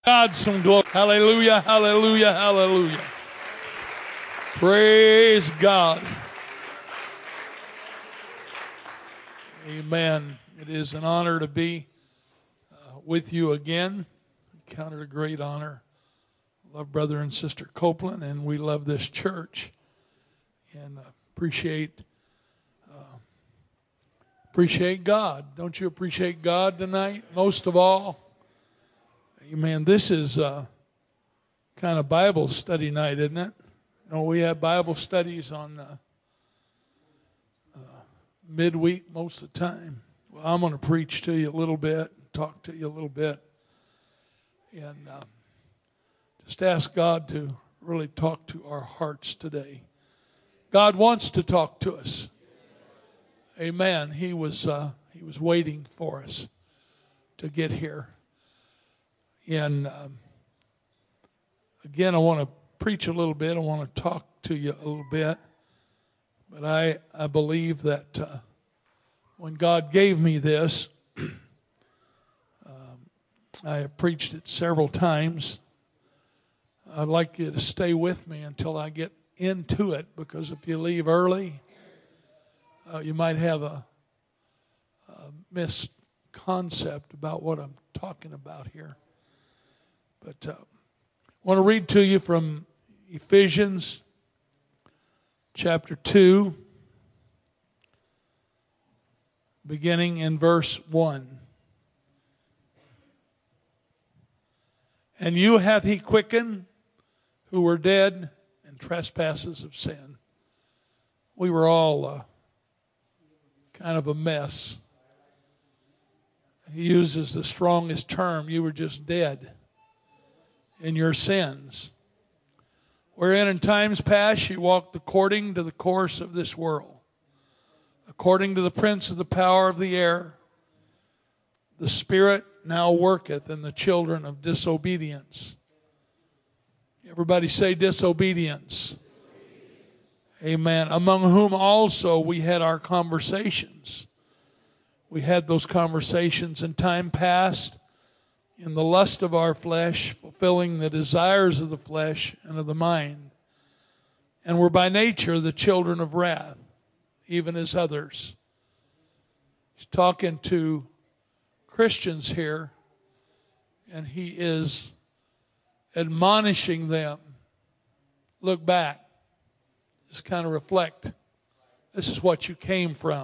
God some glory. Hallelujah, hallelujah, hallelujah. Praise God. Amen. It is an honor to be with you again. I count it a great honor. Love Brother and Sister Copeland, and we love this church. And appreciate God. Don't you appreciate God tonight? Most of all. Amen. This is kind of Bible study night, isn't it? You know, we have Bible studies on midweek most of the time. Well, I'm going to preach to you a little bit, talk to you a little bit, and just ask God to really talk to our hearts today. God wants to talk to us. Amen. He was waiting for us to get here. And again, I want to preach a little bit. I want to talk to you a little bit. But I believe that when God gave me this, I have preached it several times. I'd like you to stay with me until I get into it, because if you leave early, you might have a misconcept about what I'm talking about here. But I want to read to you from Ephesians chapter 2, beginning in verse 1. And you hath he quickened who were dead in trespasses of sin. We were all kind of a mess. He uses the strongest term. You were just dead in your sins, wherein in times past you walked according to the course of this world, according to the prince of the power of the air, the spirit now worketh in the children of disobedience. Everybody say disobedience. Amen. Among whom also we had our conversations. We had those conversations in time past, in the lust of our flesh, fulfilling the desires of the flesh and of the mind. And were by nature the children of wrath, even as others. He's talking to Christians here, and he is admonishing them. Look back. Just kind of reflect. This is what you came from.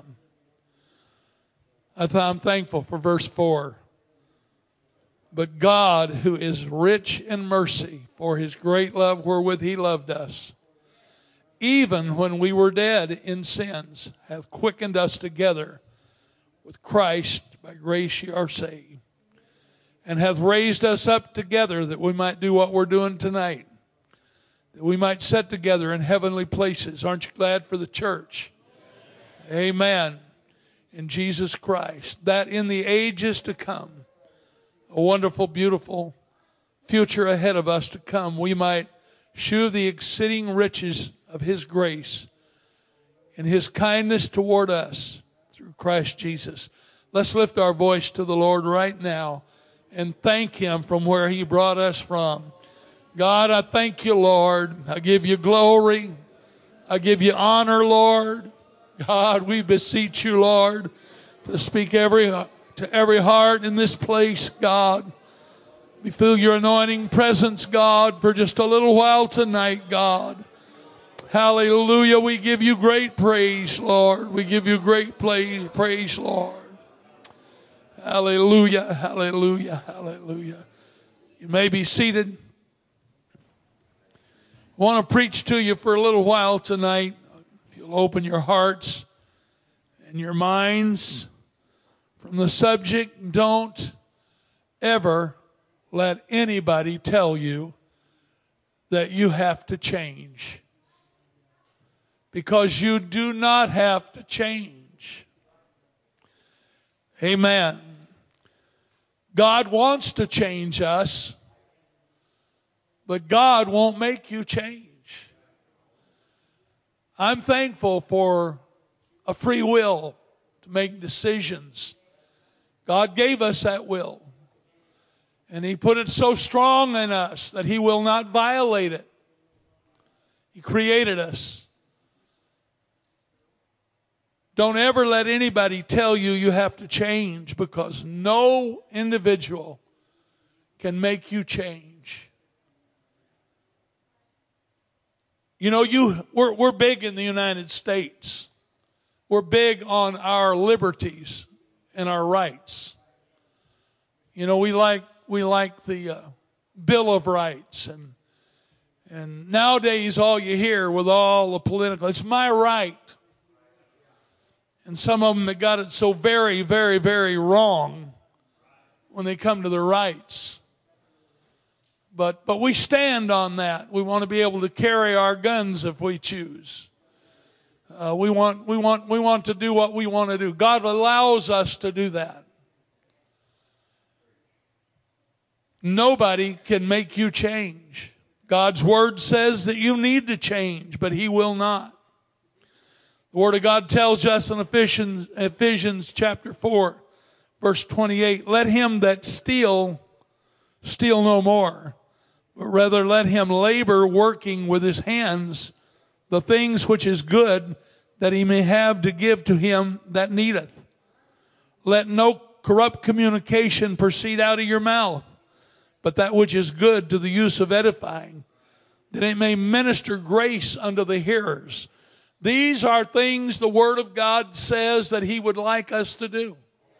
I'm thankful for verse 4. But God, who is rich in mercy, for his great love wherewith he loved us, even when we were dead in sins, hath quickened us together with Christ. By grace ye are saved. And hath raised us up together that we might do what we're doing tonight. That we might sit together in heavenly places. Aren't you glad for the church? Amen. In Jesus Christ. That in the ages to come, a wonderful, beautiful future ahead of us to come, we might shew the exceeding riches of his grace and his kindness toward us through Christ Jesus. Let's lift our voice to the Lord right now and thank him from where he brought us from. God, I thank you, Lord. I give you glory. I give you honor, Lord. God, we beseech you, Lord, to speak to every heart in this place, God. We feel your anointing presence, God, for just a little while tonight, God. Hallelujah. We give you great praise, Lord. We give you great praise, Lord. Hallelujah, hallelujah, hallelujah. You may be seated. I want to preach to you for a little while tonight. If you'll open your hearts and your minds from the subject, don't ever let anybody tell you that you have to change. Because you do not have to change. Amen. God wants to change us, but God won't make you change. I'm thankful for a free will to make decisions. God gave us that will. And He put it so strong in us that He will not violate it. He created us. Don't ever let anybody tell you you have to change, because no individual can make you change. You know, we're big in the United States. We're big on our liberties and our rights. You know, we like the Bill of Rights, and nowadays all you hear with all the political, it's my right. And some of them have got it so very, very, very wrong when they come to their rights. But we stand on that. We want to be able to carry our guns if we choose. We want to do what we want to do. God allows us to do that. Nobody can make you change. God's word says that you need to change, but He will not. The Word of God tells us in Ephesians chapter 4, verse 28, let him that steal no more, but rather let him labor, working with his hands the things which is good, that he may have to give to him that needeth. Let no corrupt communication proceed out of your mouth, but that which is good to the use of edifying, that it may minister grace unto the hearers. These are things the Word of God says that He would like us to do.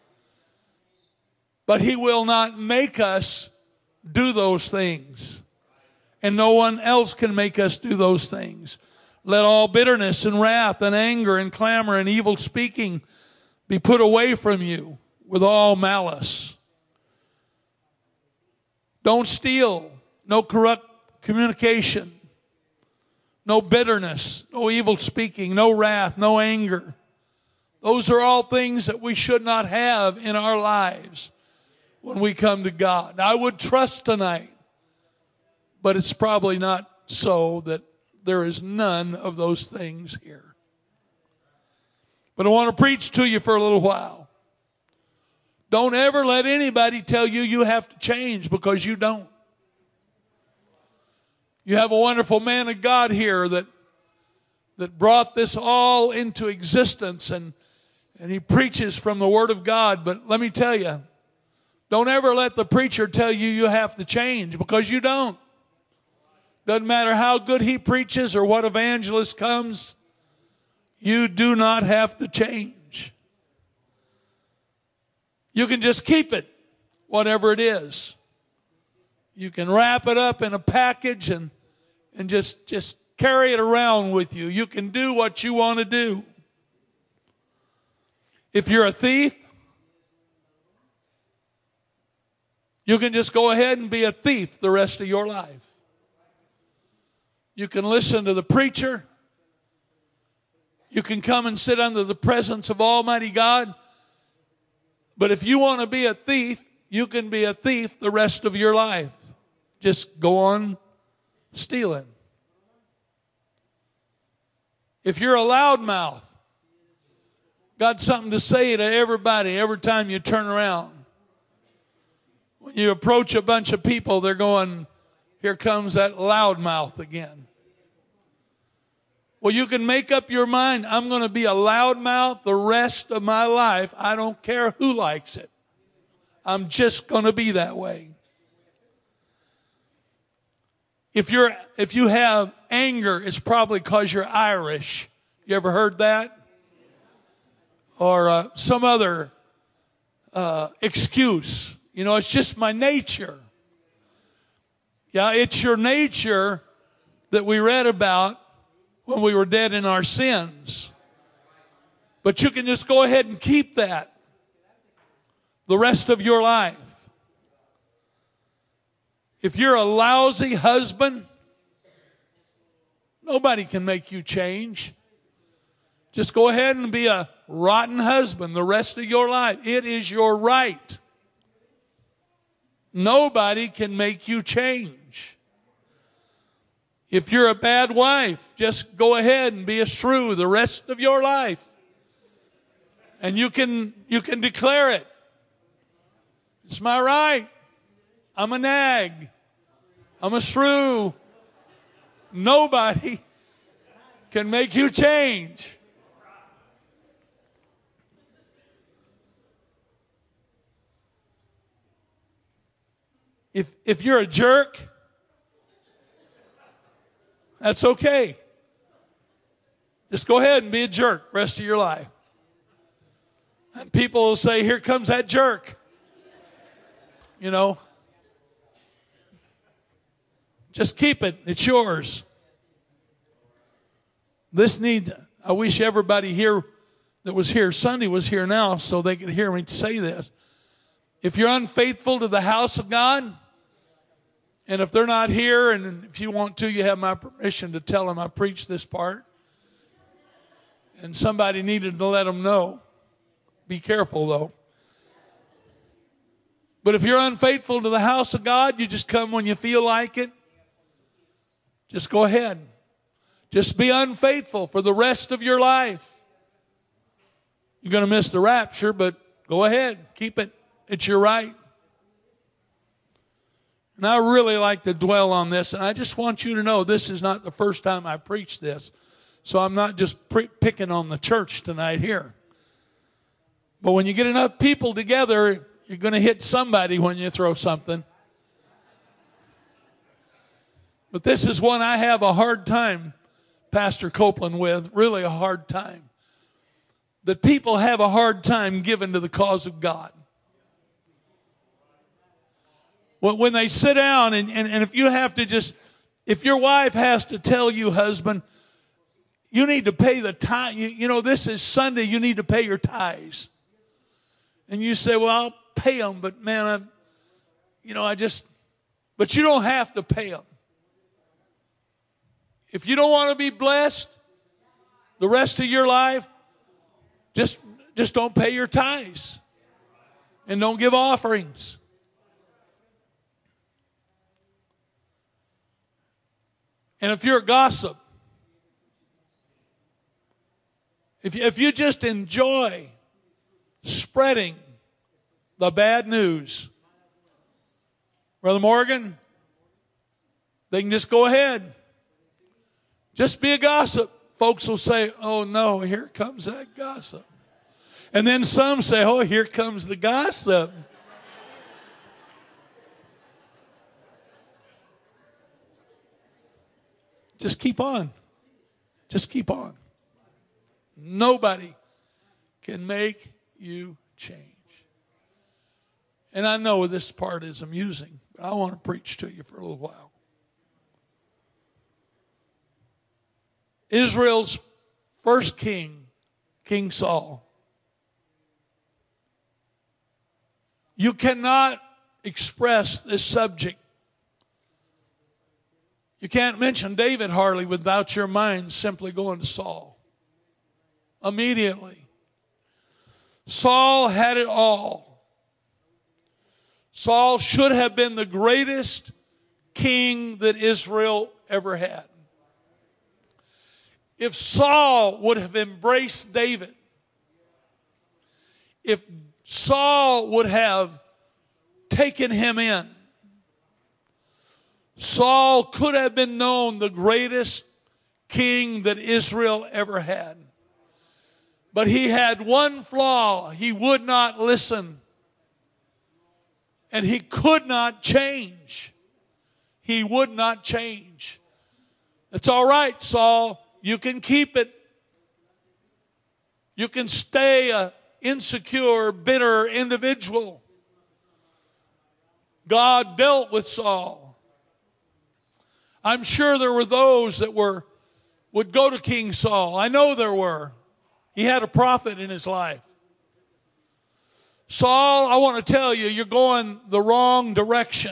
But He will not make us do those things. And no one else can make us do those things. Let all bitterness and wrath and anger and clamor and evil speaking be put away from you with all malice. Don't steal. No corrupt communication. No bitterness, no evil speaking, no wrath, no anger. Those are all things that we should not have in our lives when we come to God. I would trust tonight, but it's probably not so, that there is none of those things here. But I want to preach to you for a little while. Don't ever let anybody tell you you have to change, because you don't. You have a wonderful man of God here that brought this all into existence, and he preaches from the Word of God. But let me tell you, don't ever let the preacher tell you you have to change, because you don't. Doesn't matter how good he preaches or what evangelist comes, you do not have to change. You can just keep it, whatever it is. You can wrap it up in a package and just carry it around with you. You can do what you want to do. If you're a thief, you can just go ahead and be a thief the rest of your life. You can listen to the preacher. You can come and sit under the presence of Almighty God. But if you want to be a thief, you can be a thief the rest of your life. Just go on stealing. If you're a loudmouth, got something to say to everybody every time you turn around. When you approach a bunch of people, they're going, here comes that loudmouth again. Well, you can make up your mind, I'm going to be a loudmouth the rest of my life. I don't care who likes it. I'm just going to be that way. If you have anger, it's probably because you're Irish. You ever heard that? Or some other excuse. You know, it's just my nature. Yeah, it's your nature that we read about when we were dead in our sins. But you can just go ahead and keep that the rest of your life. If you're a lousy husband, nobody can make you change. Just go ahead and be a rotten husband the rest of your life. It is your right. Nobody can make you change. If you're a bad wife, just go ahead and be a shrew the rest of your life. And you can declare it. It's my right. I'm a nag. I'm a shrew. Nobody can make you change. If you're a jerk, that's okay. Just go ahead and be a jerk rest of your life. And people will say, here comes that jerk. You know. Just keep it. It's yours. I wish everybody here that was here Sunday was here now so they could hear me say this. If you're unfaithful to the house of God, and if they're not here, and if you want to, you have my permission to tell them I preached this part. And somebody needed to let them know. Be careful, though. But if you're unfaithful to the house of God, you just come when you feel like it. Just go ahead. Just be unfaithful for the rest of your life. You're going to miss the rapture, but go ahead. Keep it. It's your right. And I really like to dwell on this, and I just want you to know this is not the first time I preached this. So I'm not just picking on the church tonight here. But when you get enough people together, you're going to hit somebody when you throw something. But this is one I have a hard time, Pastor Copeland, with, really a hard time. That people have a hard time giving to the cause of God. When they sit down and if you have to just, if your wife has to tell you, husband, you need to pay the tithe. You know, this is Sunday, you need to pay your tithes. And you say, well, I'll pay them, but man, but you don't have to pay them. If you don't want to be blessed the rest of your life, just don't pay your tithes. And don't give offerings. And if you're a gossip, if you just enjoy spreading the bad news, Brother Morgan, they can just go ahead. Just be a gossip. Folks will say, oh no, here comes that gossip. And then some say, oh, here comes the gossip. Just keep on. Just keep on. Nobody can make you change. And I know this part is amusing, but I want to preach to you for a little while. Israel's first king, King Saul. You cannot express this subject. You can't mention David hardly without your mind simply going to Saul. Immediately. Saul had it all. Saul should have been the greatest king that Israel ever had. If Saul would have embraced David, if Saul would have taken him in, Saul could have been known the greatest king that Israel ever had. But he had one flaw. He would not listen. And he could not change. He would not change. It's all right, Saul. You can keep it. You can stay an insecure, bitter individual. God dealt with Saul. I'm sure there were those that would go to King Saul. I know there were. He had a prophet in his life. Saul, I want to tell you, you're going the wrong direction.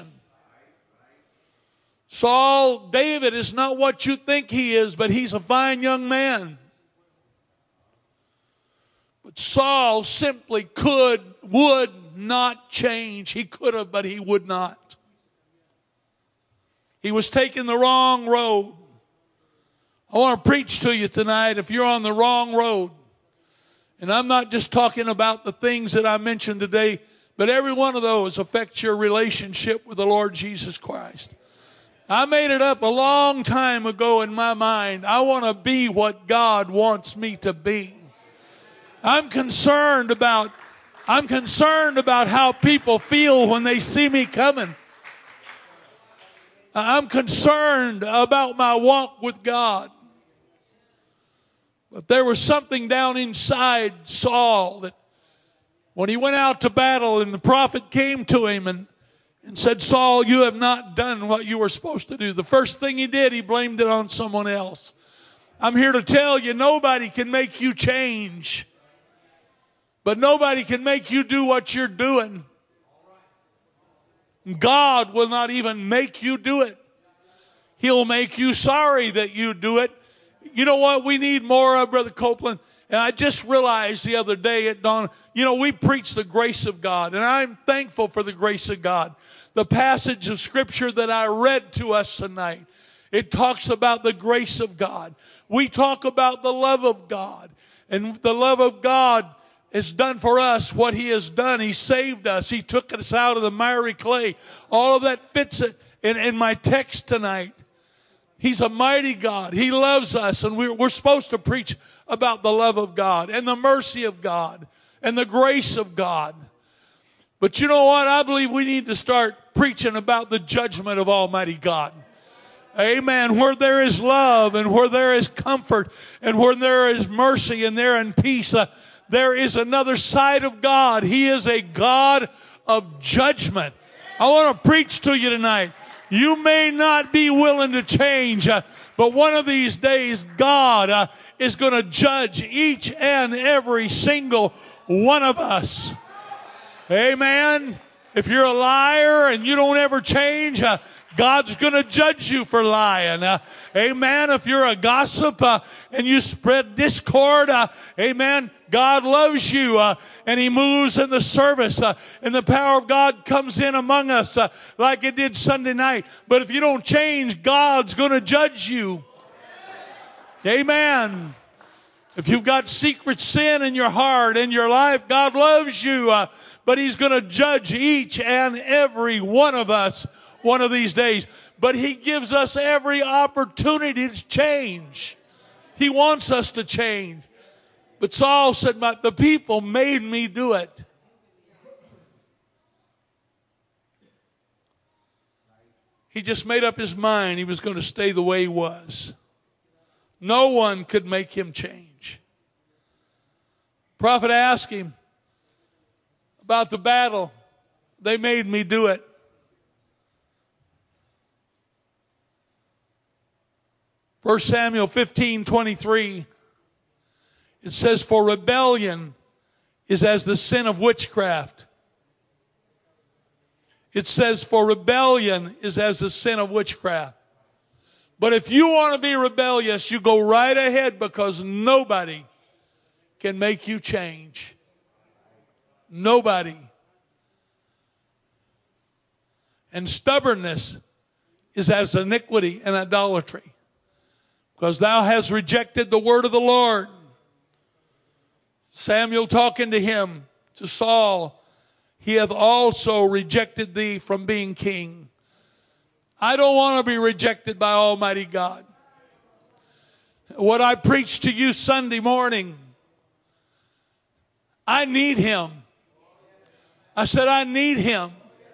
Saul, David is not what you think he is, but he's a fine young man. But Saul simply would not change. He could have, but he would not. He was taking the wrong road. I want to preach to you tonight if you're on the wrong road. And I'm not just talking about the things that I mentioned today, But every one of those affects your relationship with the Lord Jesus Christ. I made it up a long time ago in my mind. I want to be what God wants me to be. I'm concerned about how people feel when they see me coming. I'm concerned about my walk with God. But there was something down inside Saul that when he went out to battle and the prophet came to him and said, Saul, you have not done what you were supposed to do. The first thing he did, he blamed it on someone else. I'm here to tell you, nobody can make you change. But nobody can make you do what you're doing. God will not even make you do it. He'll make you sorry that you do it. You know what we need more of, Brother Copeland? And I just realized the other day at dawn, we preach the grace of God, and I'm thankful for the grace of God. The passage of Scripture that I read to us tonight, it talks about the grace of God. We talk about the love of God, and the love of God has done for us what He has done. He saved us. He took us out of the miry clay. All of that fits it in my text tonight. He's a mighty God. He loves us, and we're supposed to preach about the love of God and the mercy of God and the grace of God. But you know what? I believe we need to start preaching about the judgment of Almighty God. Amen. Where there is love and where there is comfort and where there is mercy and there in peace, there is another side of God. He is a God of judgment. I want to preach to you tonight. You may not be willing to change, but one of these days God is going to judge each and every single one of us. Amen. If you're a liar and you don't ever change, God's going to judge you for lying. Amen. If you're a gossip and you spread discord, amen, God loves you and He moves in the service and the power of God comes in among us like it did Sunday night. But if you don't change, God's going to judge you. Amen. If you've got secret sin in your heart, in your life, God loves you, but He's going to judge each and every one of us one of these days. But He gives us every opportunity to change. He wants us to change. But Saul said, the people made me do it. He just made up his mind he was going to stay the way he was. No one could make him change. Prophet asked him about the battle. They made me do it. First Samuel 15:23. It says, for rebellion is as the sin of witchcraft. It says, for rebellion is as the sin of witchcraft. But if you want to be rebellious, you go right ahead because nobody can make you change. Nobody. And stubbornness is as iniquity and idolatry. Because thou hast rejected the word of the Lord. Samuel talking to him, to Saul, he hath also rejected thee from being king. I don't want to be rejected by Almighty God. What I preached to you Sunday morning, I need Him. I said, I need Him.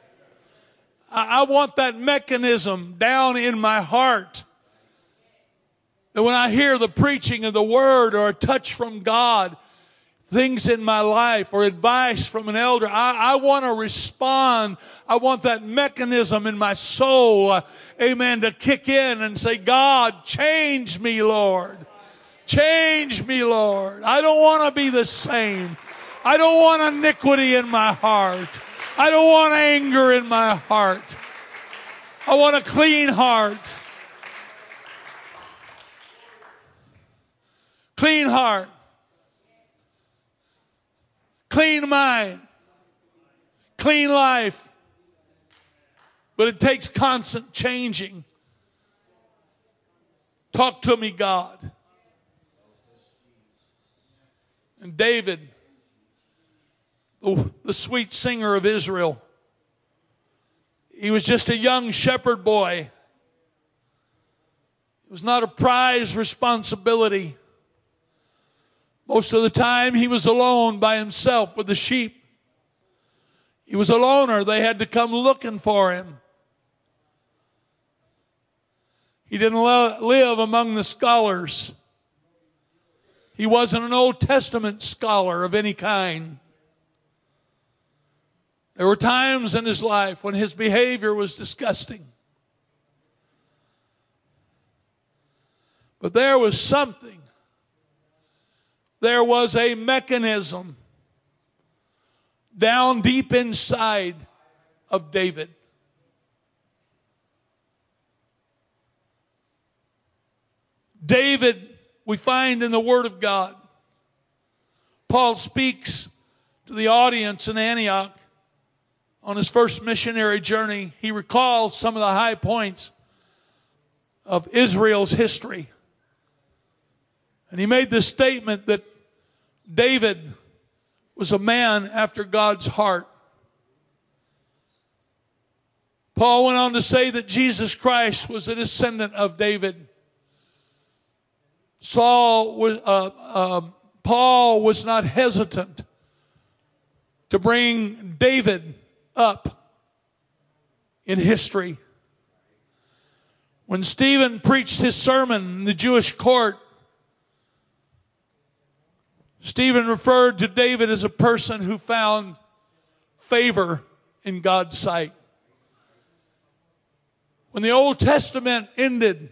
I want that mechanism down in my heart. That when I hear the preaching of the word or a touch from God, things in my life or advice from an elder, I want to respond. I want that mechanism in my soul, amen, to kick in and say, God, change me, Lord. Change me, Lord. I don't want to be the same. I don't want iniquity in my heart. I don't want anger in my heart. I want a clean heart. Clean heart. Clean mind. Clean life. But it takes constant changing. Talk to me, God. And David the sweet singer of Israel. He was just a young shepherd boy. It was not a prized responsibility. Most of the time he was alone by himself with the sheep. He was a loner. They had to come looking for him. He didn't live among the scholars. He wasn't an Old Testament scholar of any kind. There were times in his life when his behavior was disgusting. But there was something. There was a mechanism down deep inside of David. David, we find in the Word of God. Paul speaks to the audience in Antioch on his first missionary journey. He recalls some of the high points of Israel's history. And he made this statement that David was a man after God's heart. Paul went on to say that Jesus Christ was a descendant of David. Paul was not hesitant to bring David up in history. When Stephen preached his sermon in the Jewish court, Stephen referred to David as a person who found favor in God's sight. When the Old Testament ended,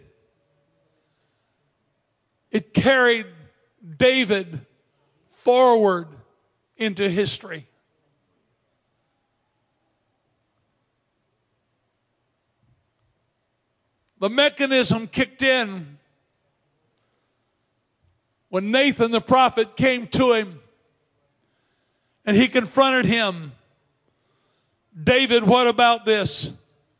it carried David forward into history. The mechanism kicked in when Nathan the prophet came to him and he confronted him. David, what about this?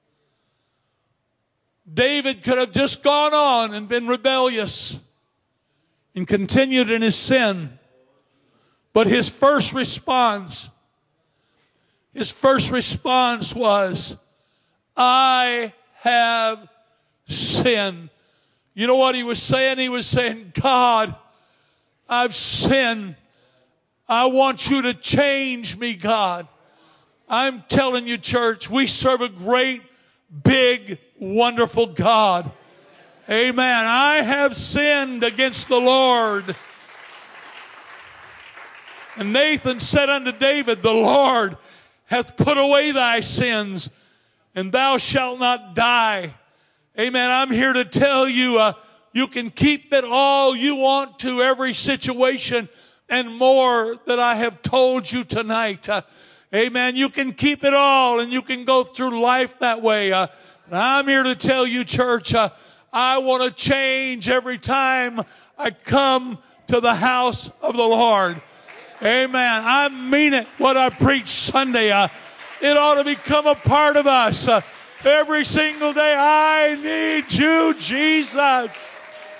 David could have just gone on and been rebellious and continued in his sin. But his first response was, I have sinned. You know what he was saying? He was saying, God, I've sinned. I want you to change me, God. I'm telling you, church, we serve a great, big, wonderful God. Amen. I have sinned against the Lord. And Nathan said unto David, the Lord hath put away thy sins, and thou shalt not die. Amen. I'm here to tell you, you can keep it all you want to, every situation and more that I have told you tonight. Amen. You can keep it all and you can go through life that way. I'm here to tell you, church, I want to change every time I come to the house of the Lord. Amen. I mean it, what I preach Sunday. It ought to become a part of us. Every single day, I need you, Jesus.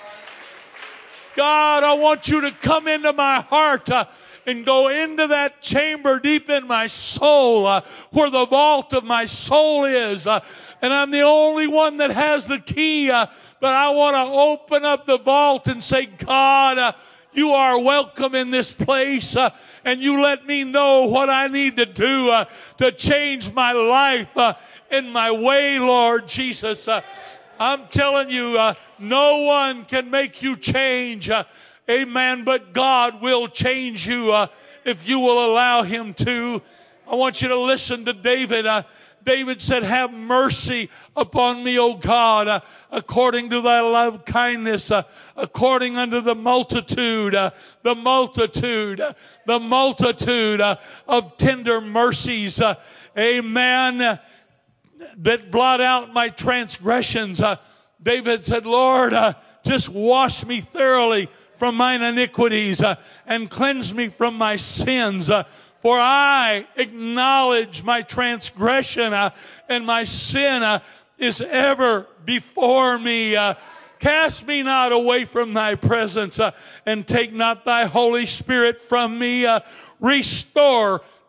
God, I want you to come into my heart and go into that chamber deep in my soul where the vault of my soul is. And I'm the only one that has the key. But I want to open up the vault and say, God, you are welcome in this place. And you let me know what I need to do to change my life in my way, Lord Jesus. I'm telling you, no one can make you change. Amen. But God will change you if you will allow him to. I want you to listen to David. David said, have mercy upon me, O God, according to thy love kindness, according unto the multitude of tender mercies. Amen. That blot out my transgressions. David said, Lord, just wash me thoroughly from mine iniquities and cleanse me from my sins. For I acknowledge my transgression and my sin is ever before me. Cast me not away from thy presence and take not thy Holy Spirit from me. Restore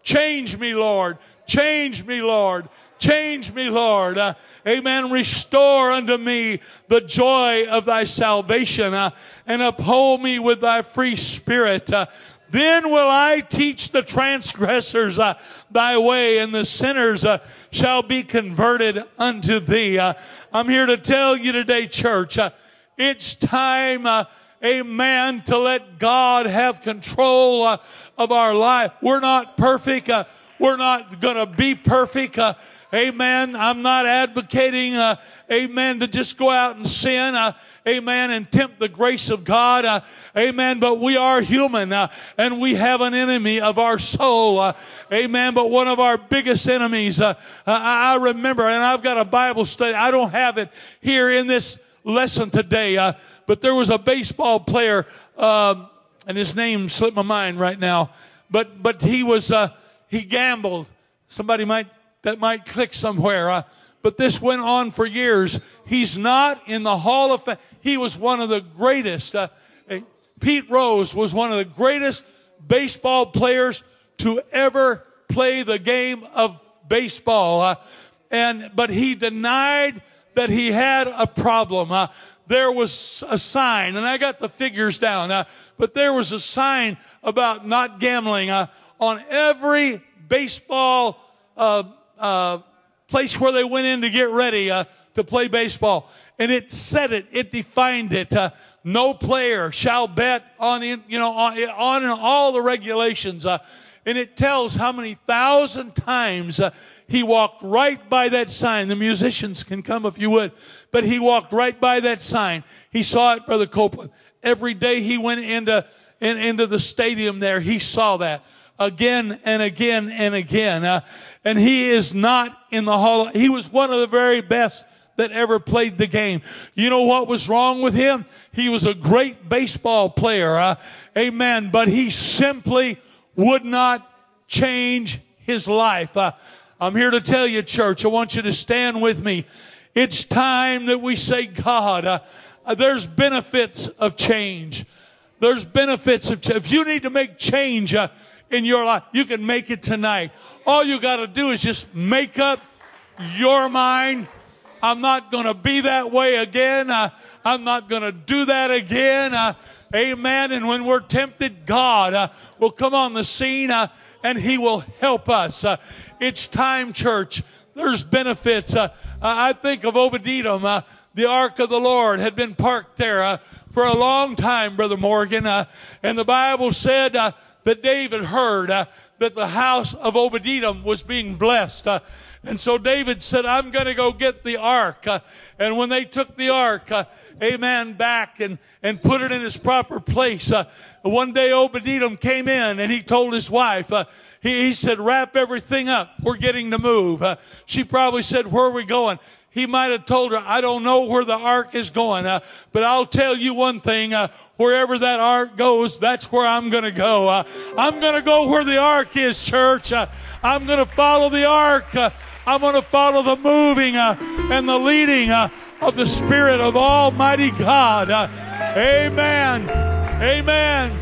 Change me, Lord. Change me, Lord. Change me, Lord. Amen. Restore unto me the joy of thy salvation, and uphold me with thy free spirit. Then will I teach the transgressors thy way, and the sinners shall be converted unto thee. I'm here to tell you today, church, it's time, amen, to let God have control of our life. We're not perfect. We're not going to be perfect. Amen. I'm not advocating, amen, to just go out and sin, amen, and tempt the grace of God, amen. But we are human, and we have an enemy of our soul, amen. But one of our biggest enemies, I remember, and I've got a Bible study. I don't have it here in this lesson today, but there was a baseball player, and his name slipped my mind right now. But he gambled. That might click somewhere. But this went on for years. He's not in the Hall of Fame. He was one of the greatest. Pete Rose was one of the greatest baseball players to ever play the game of baseball. But he denied that he had a problem. There was a sign, and I got the figures down, but there was a sign about not gambling on every baseball place where they went in to get ready to play baseball. And it said it defined it. No player shall bet on all the regulations. And it tells how many thousand times he walked right by that sign. The musicians can come if you would. But he walked right by that sign. He saw it, Brother Copeland. Every day he went into the stadium there, he saw that. Again and again and again. And he is not in the Hall. He was one of the very best that ever played the game. You know what was wrong with him? He was a great baseball player. Amen. But he simply would not change his life. I'm here to tell you, church, I want you to stand with me. It's time that we say, God, there's benefits of change. There's benefits of change. If you need to make change in your life, you can make it tonight. All you got to do is just make up your mind. I'm not going to be that way again. I'm not going to do that again. Amen. And when we're tempted, God will come on the scene and he will help us. It's time, church. There's benefits. I think of Obed-Edom. The ark of the Lord had been parked there for a long time, Brother Morgan. And the Bible said that David heard that the house of Obed-Edom was being blessed. And so David said, I'm going to go get the ark. And when they took the ark, amen, back and put it in its proper place, one day Obed-Edom came in and he told his wife, he said, wrap everything up. We're getting to move. She probably said, where are we going? He might have told her, I don't know where the ark is going, but I'll tell you one thing, wherever that ark goes, that's where I'm going to go. I'm going to go where the ark is, church. I'm going to follow the ark. I'm going to follow the moving and the leading of the Spirit of Almighty God. Amen. Amen.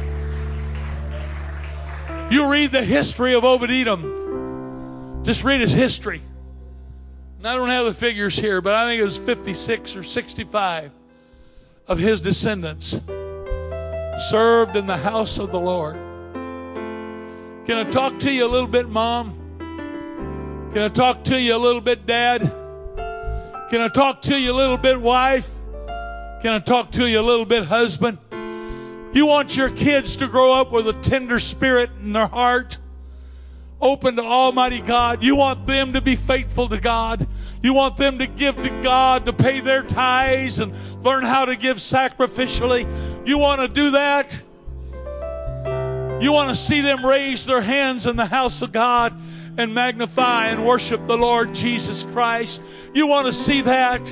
You read the history of Obed-Edom. Just read his history. And I don't have the figures here, but I think it was 56 or 65 of his descendants served in the house of the Lord. Can I talk to you a little bit, Mom? Can I talk to you a little bit, Dad? Can I talk to you a little bit, wife? Can I talk to you a little bit, husband? You want your kids to grow up with a tender spirit in their heart, open to Almighty God. You want them to be faithful to God. You want them to give to God, to pay their tithes and learn how to give sacrificially. You want to do that? You want to see them raise their hands in the house of God and magnify and worship the Lord Jesus Christ? You want to see that?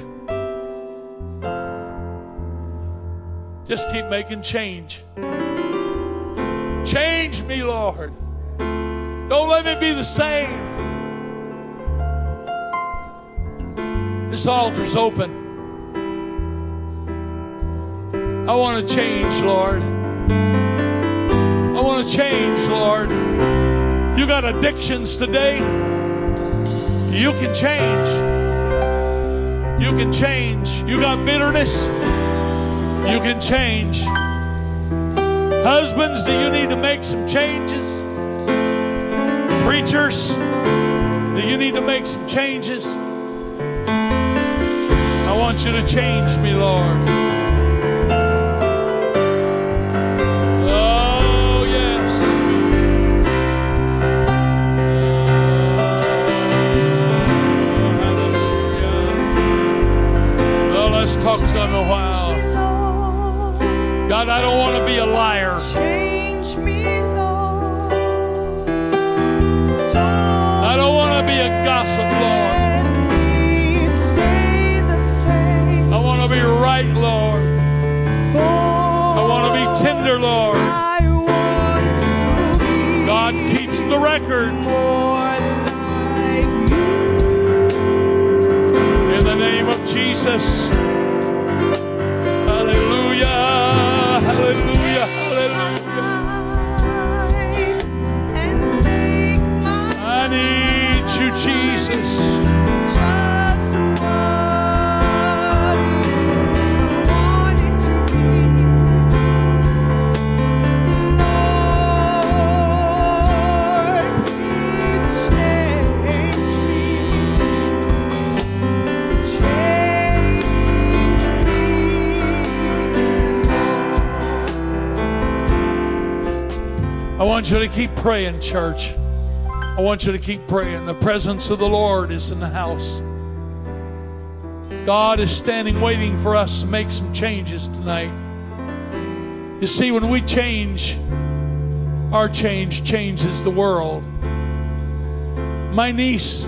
Just keep making change. Change me, Lord. Don't let me be the same. This altar's open. I want to change, Lord. I want to change, Lord. You got addictions today. You can change. You can change. You got bitterness. You can change. Husbands, do you need to make some changes? Preachers, do you need to make some changes? I want you to change me, Lord. Oh, yes. Hallelujah. Well, let's talk to him a while. God, I don't want to be a liar. Change me, Lord. I don't want to be a gossip, Lord. I want to be right, Lord. I want to be tender, Lord. God keeps the record. In the name of Jesus. Hallelujah. Hallelujah. Hallelujah. I need you, Jesus. I want you to keep praying, church. I want you to keep praying. The presence of the Lord is in the house. God is standing waiting for us to make some changes tonight. You see, when we change, our change changes the world. My niece,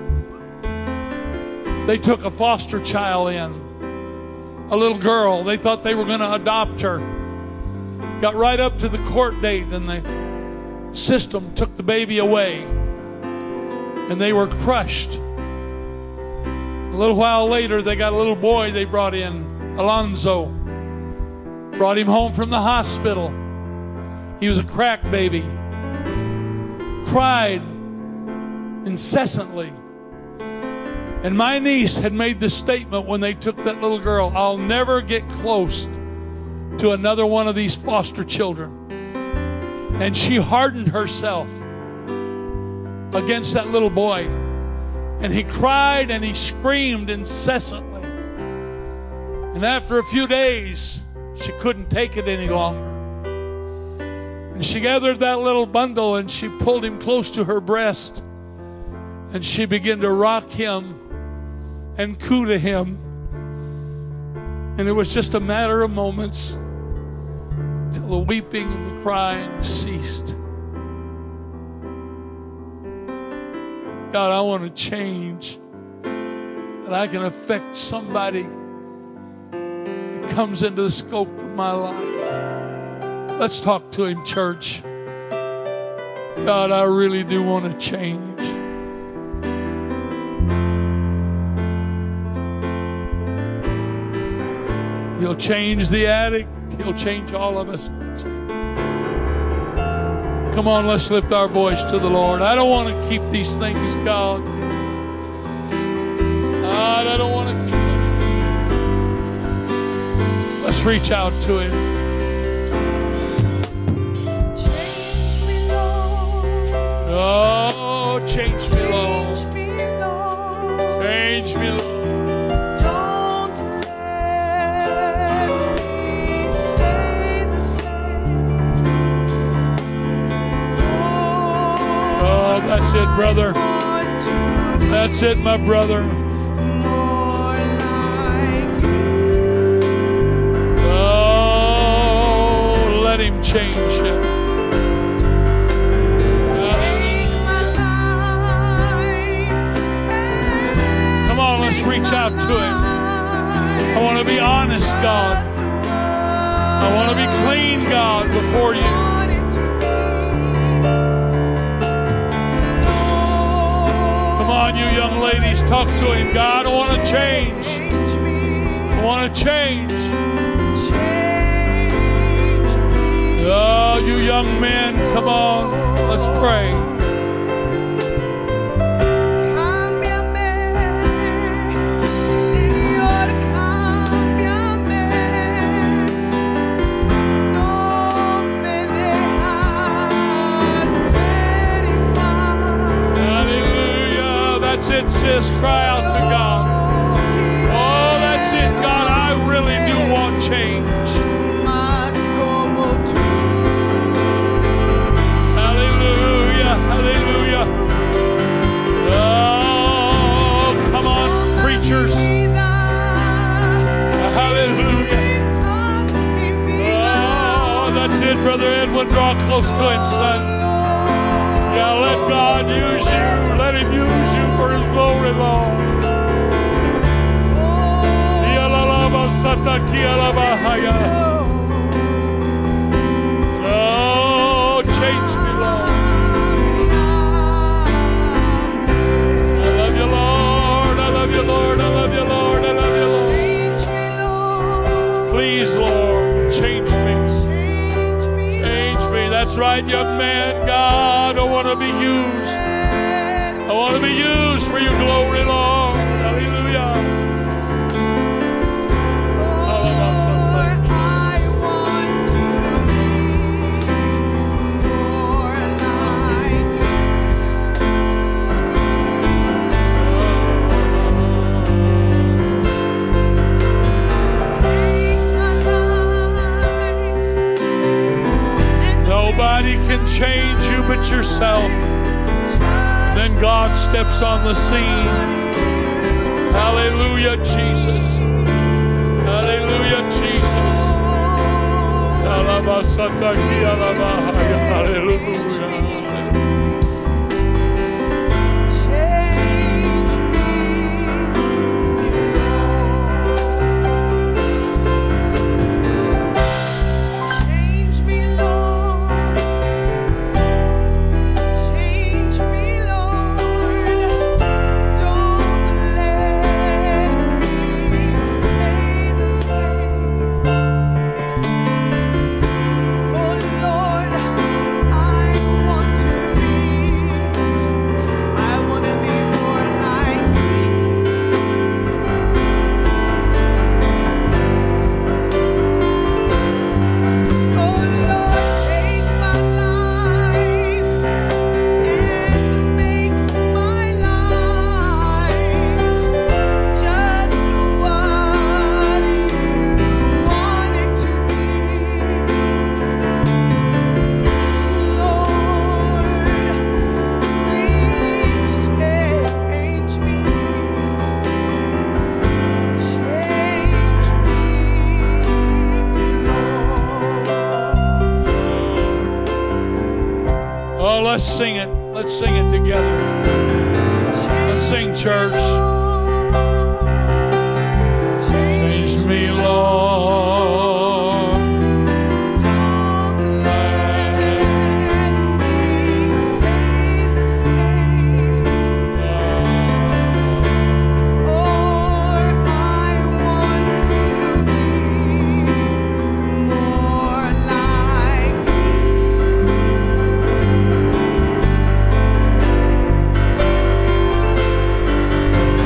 they took a foster child in, a little girl. They thought they were going to adopt her. Got right up to the court date, and the system took the baby away, and they were crushed. A little while later, they got a little boy they brought in, Alonzo. Brought him home from the hospital. He was a crack baby. Cried incessantly. And my niece had made the statement when they took that little girl, I'll never get close to another one of these foster children. And she hardened herself against that little boy. And he cried and he screamed incessantly. And after a few days, she couldn't take it any longer. And she gathered that little bundle and she pulled him close to her breast. And she began to rock him and coo to him. And it was just a matter of moments till the weeping and the crying ceased. God, I want to change, that I can affect somebody that comes into the scope of my life. Let's talk to him, church. God, I really do want to change. He'll change the addict. He'll change all of us. Come on, let's lift our voice to the Lord. I don't want to keep these things, God. God, I don't want to keep them. Let's reach out to him. Change me, Lord. Oh, change me, Lord. Change me, Lord. Change me, Lord. Don't let me stay the same. Oh, that's it, brother. That's it, my brother. Oh, let him change you. Come on, let's reach out to him. I want to be honest, God. I want to be clean, God, before you. Come on, you young ladies, talk to him. God, I want to change. I want to change. Oh, you young men, come on. Let's pray. this. Cry out to God. Oh, that's it, God. I really do want change. Hallelujah. Hallelujah. Oh, come on, preachers. Hallelujah. Oh, that's it, Brother Edwin. Draw close to him, son. Yeah, let God use you. Let him use you for his glory, Lord. Oh, change me, Lord. I love you, Lord. I love you, Lord. I love you, Lord. I love you, Lord. Please, Lord, change me. Change me. That's right, young man. God, I want to be used. I want to be used for your glory, Lord. Hallelujah. Nobody can change you but yourself. Then God steps on the scene. Hallelujah, Jesus. Hallelujah, Jesus. Hallelujah. Let's sing it. Let's sing it together. Let's sing, church. Change me, Lord. Don't let me stay the same. Lord, I want to be more like you.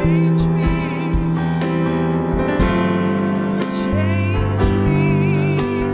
change me. Change me,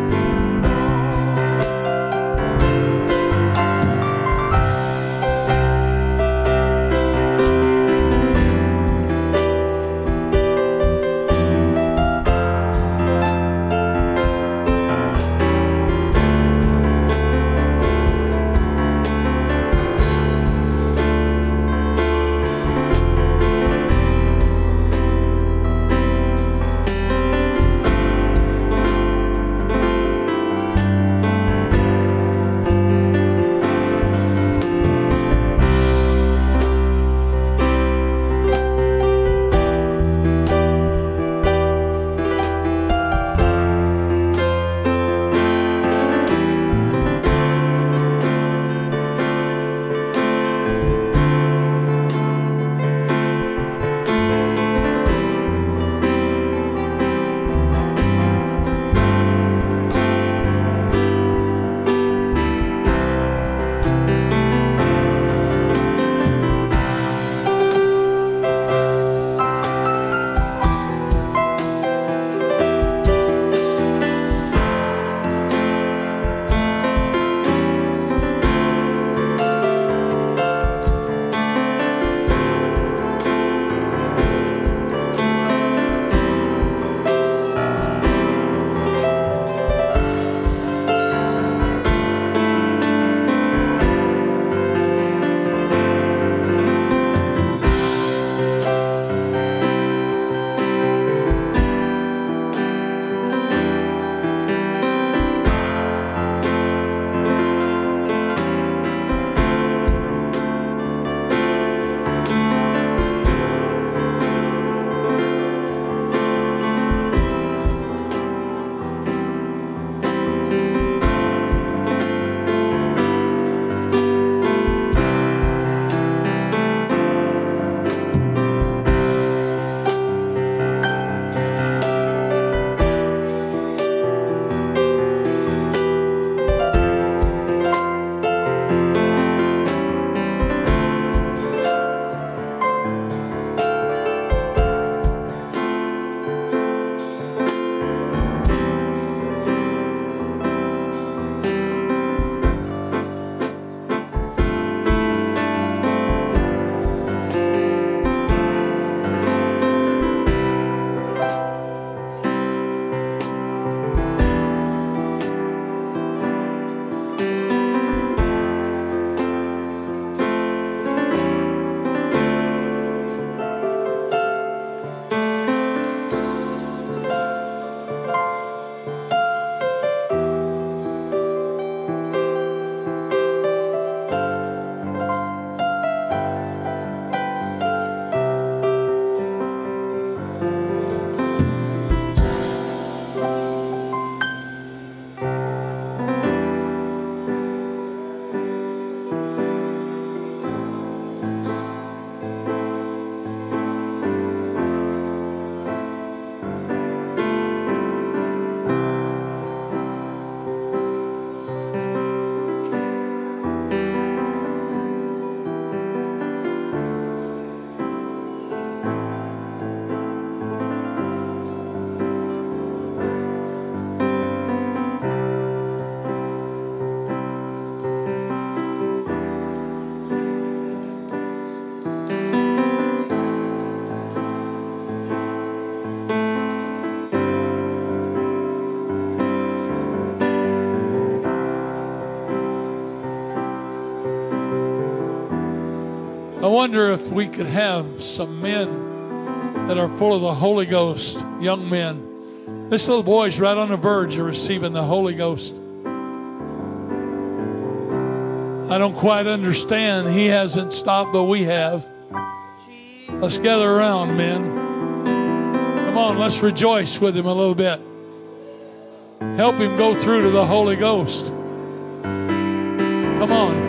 I wonder if we could have some men that are full of the Holy Ghost, young men. This little boy's right on the verge of receiving the Holy Ghost. I don't quite understand. He hasn't stopped, but we have. Let's gather around, men. Come on, let's rejoice with him a little bit. Help him go through to the Holy Ghost. Come on.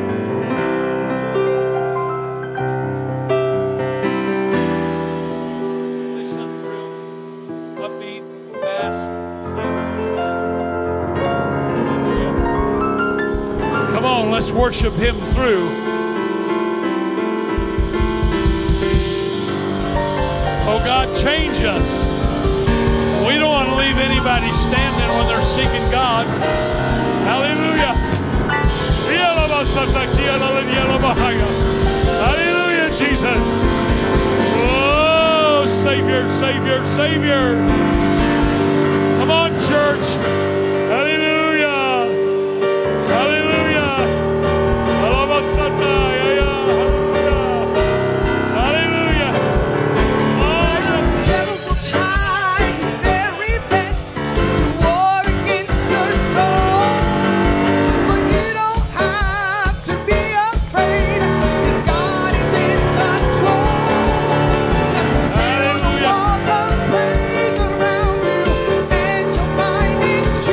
Play something real upbeat, fast. Hallelujah. Come on, let's worship him through. God, change us. We don't want to leave anybody standing when they're seeking God. Hallelujah. Hallelujah, Jesus. Oh, Savior, Savior, Savior. Come on, church. Hallelujah. Hallelujah. Hallelujah. Hallelujah. The devil will try his very best to war against your soul, but you don't have to be afraid, 'cause God is in control. Just build a wall of praise around you, and you'll find it's true.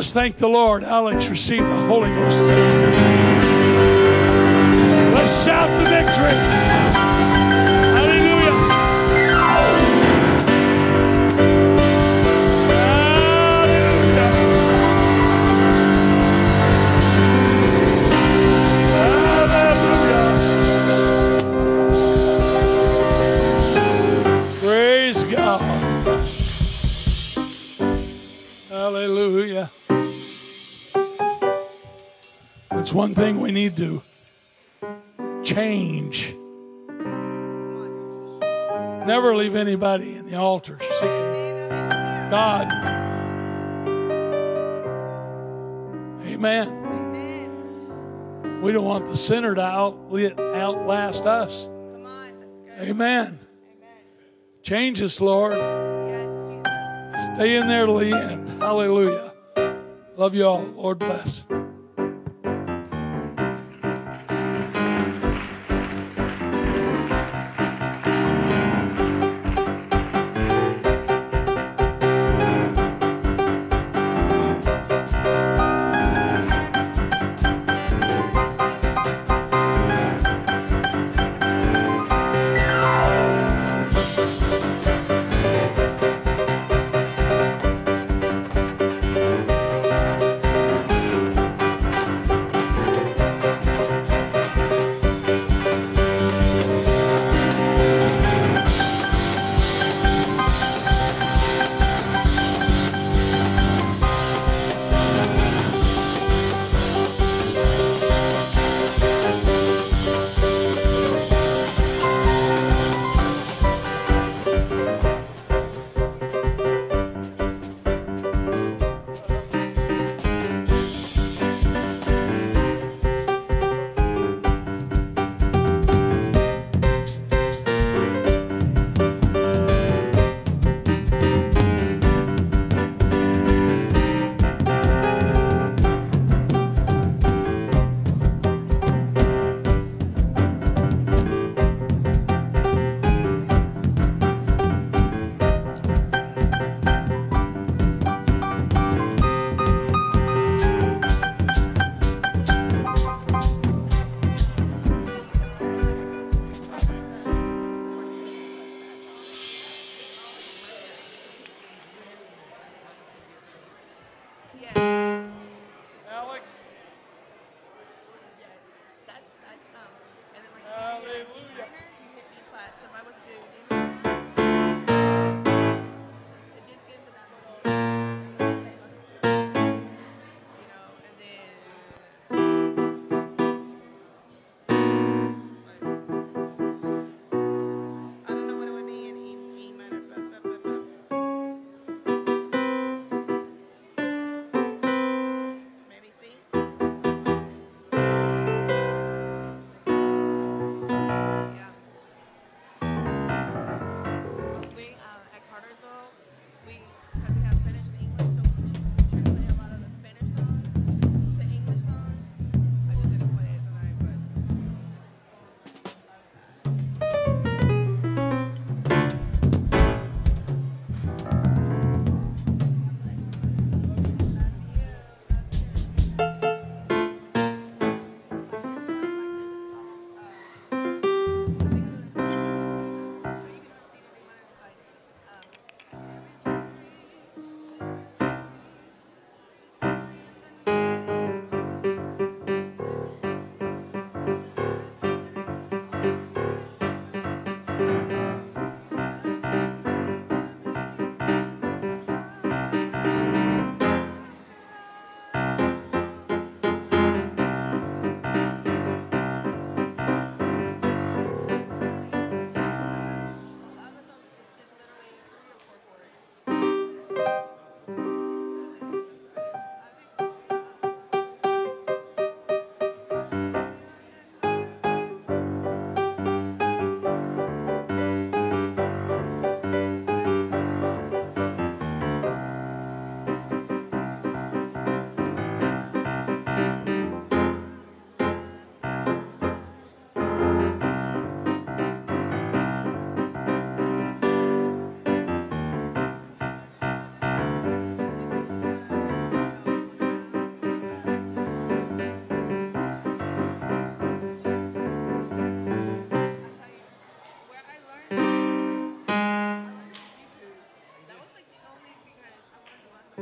Let's thank the Lord. Alex received the Holy Ghost. Let's shout the victory. Hallelujah. Hallelujah. Praise God. Hallelujah. That's one thing we need to change. Never leave anybody in the altar seeking God. Amen. We don't want the sinner to outlast us. Amen. Change us, Lord. Stay in there to the end. Hallelujah. Love you all. Lord bless.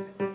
Amen.